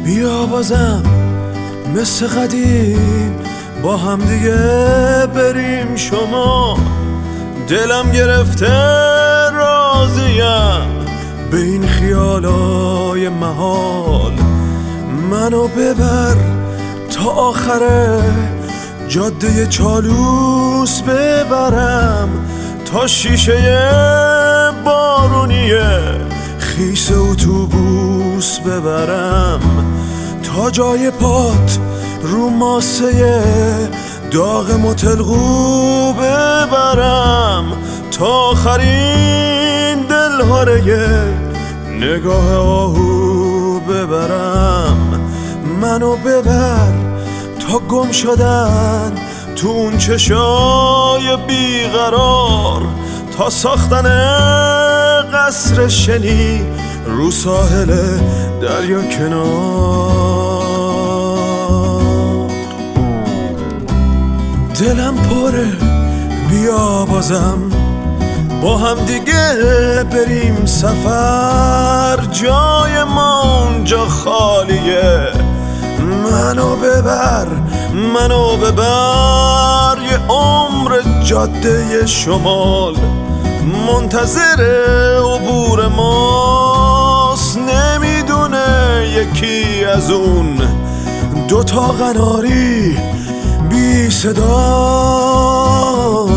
بیا بازم مثل قدیم با هم دیگه بریم شما. دلم گرفته راضیم به این خیالای محال. منو ببر تا آخره جاده چالوس ببرم، تا شیشه بارونیه خیس اتوبوس ببرم، تا جای پات رو ماسه داغ متلقو ببرم، تا آخرین دلهاره نگاه آهو ببرم. منو ببر تا گم شدن تو اون چشای بیقرار، تا ساختن قصر شنی رو ساحل دریا کنار. دلم پره بیا بازم با هم دیگه بریم سفر، جای ما اونجا خالیه. منو ببر یه عمر جاده شمال منتظر عبور ماست. نمیدونه یکی از اون دوتا قناری بی صداست.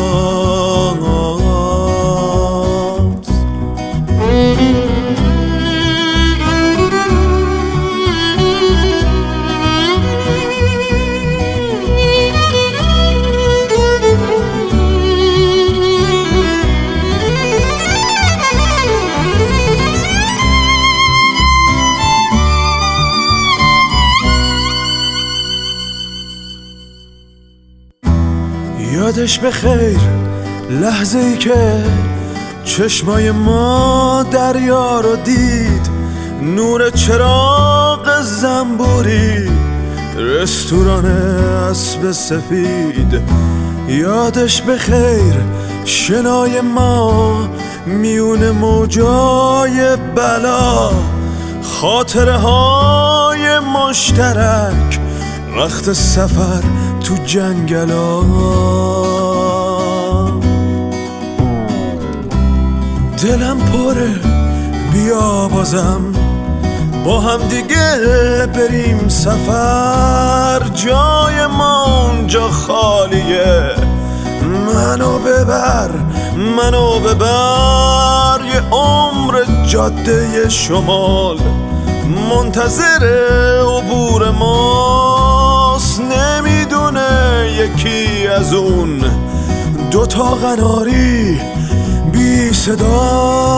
یادش بخیر لحظه ای که چشمای ما دریا رو دید، نور چراغ زنبوری رستوران اسب سفید. یادش بخیر شنای ما میون موجای بلا، خاطره های مشترک وقت سفر تو جنگلا. دلم پره بیا بازم با هم دیگه بریم سفر، جای ما اونجا خالیه. منو ببر یه عمر جاده شمال منتظر عبور ماست. نمیدونه یکی از اون دوتا قناری بی صدا